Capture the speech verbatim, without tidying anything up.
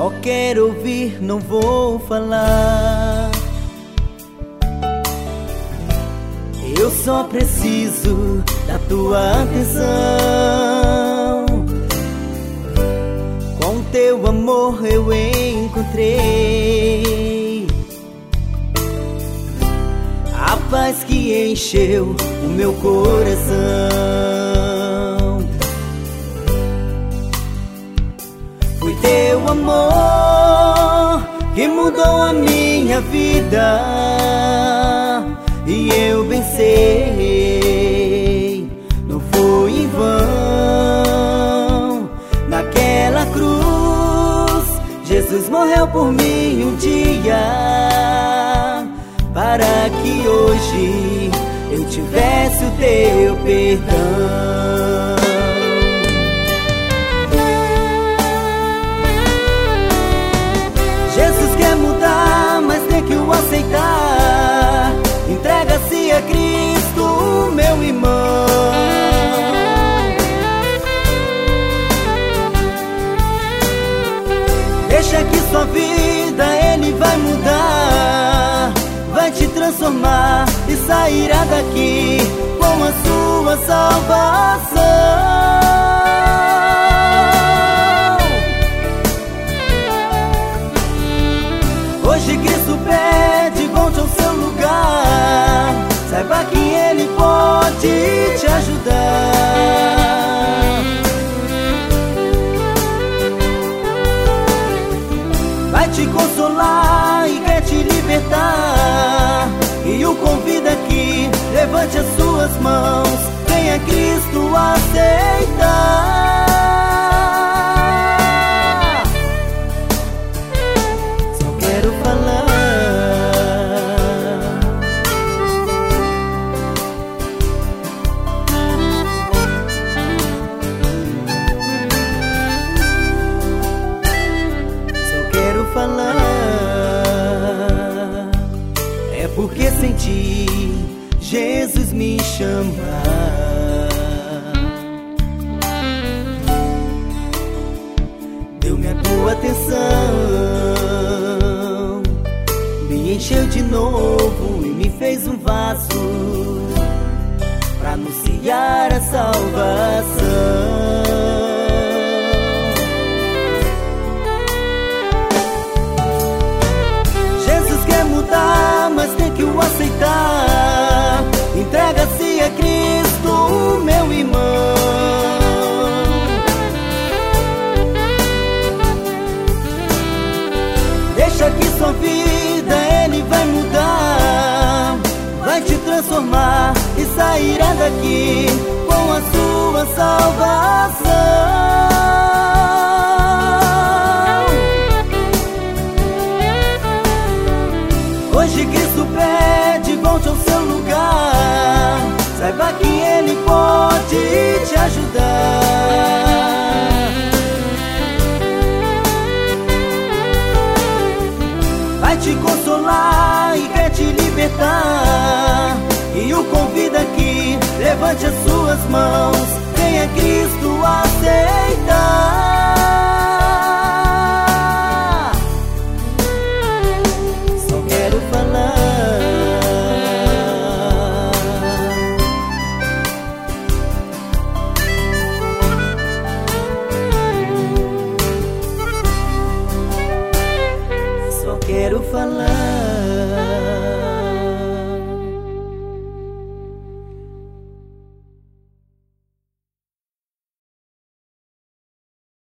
Só quero ouvir, não vou falar. Eu só preciso da tua atenção. Com teu amor eu encontrei a paz que encheu o meu coração. Foi teu amor que mudou a minha vida, e eu bem sei, não foi em vão. Naquela cruz, Jesus morreu por mim um dia, para que hoje eu tivesse o teu perdão. Jesus quer mudar, mas tem que o aceitar. Entrega-se a Cristo, meu irmão. Deixa que sua vida Ele vai mudar, vai te transformar e sairá daqui com a sua salvação. Hoje Cristo pede, volte ao seu lugar. Saiba que Ele pode te ajudar. Vai te consolar e quer te libertar, e o convida aqui, levante as suas mãos, venha Cristo aceitar. Só quero falar. Falar, é porque senti Jesus me chamar. Deu-me a tua atenção, me encheu de novo e me fez um vaso pra anunciar a salvação. Mas tem que o aceitar. Entrega-se a Cristo, meu irmão. Deixa que sua vida Ele vai mudar, vai te transformar e sairá daqui com a sua salvação. Hoje Cristo pede, volte ao seu lugar. Saiba que Ele pode te ajudar. Vai te consolar e quer te libertar, e o convida aqui, levante as suas mãos, venha Cristo aceitar. Quero falar.